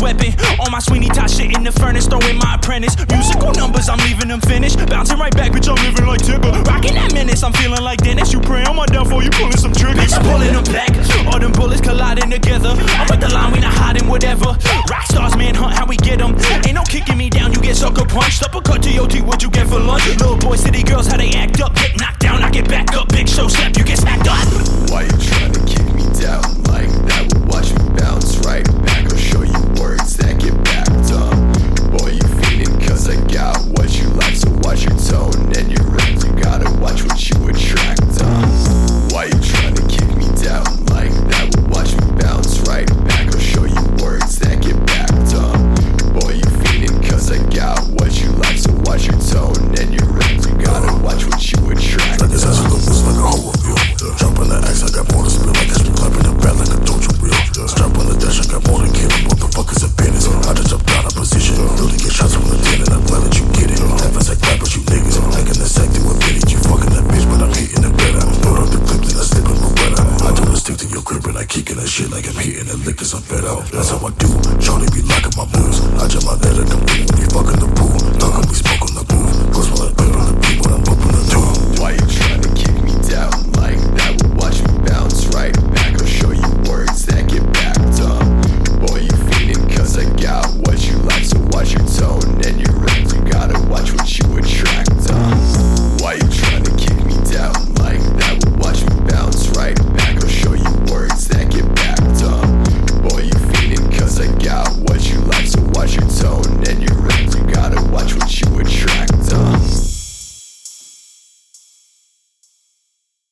weapon. On my Sweeney Todd shit in the furnace, throwing my apprentice. Musical numbers, I'm leaving them finished. Bouncing right back, bitch, I'm living like Timber. Rocking that menace, I'm feeling like Dennis. You pray on my downfall, you pulling some triggers. Bitch, I'm pulling them back, all them bullets colliding together. I'm with the line, we not hiding whatever. Rock stars, manhunt, how we get them. Ain't no kicking me down, you get sucker punched. Uppercut to your teeth, what you get for lunch? Little boy, city girls, how they act up. Get knocked down, I get back up. Big show step, you get smacked up. Why you trying to kick me down like that? Will watch me bounce right back. I'll show you words that get backed up. Boy, you feeding cause I got what you like. So watch your tone and your rhymes. You gotta watch what you attract. Why you trying to kick me down like that? Will watch me bounce right back. I'll show you words that get backed up. Boy, you feeding cause I got what you like. So watch your tone and your rhymes. You gotta watch what you attract. Like it's actually looks like a horror film. Jump on the axe, I got more to spill. I catch me clapping the bad like a dojo reel. Strap on the dash, I got more than killing. What the fuck is a penis? I just jumped out of position. Really get shots from the 10 and I'm glad that you get it. Half as I clap at you niggas. Making the sack to a minute. You fucking that bitch, but I'm hitting the better. Load up the clip, then I slip in my weather. I do the stick to your grip and I kicking that shit like I'm hitting the lick cause I'm fed out. That's how I do. Shorty be locking my moves. I jump my head like I'm in when we fucking the pool. Talking we smoke on the booth. Goes while I put on the beat when I'm up on the tube. Why you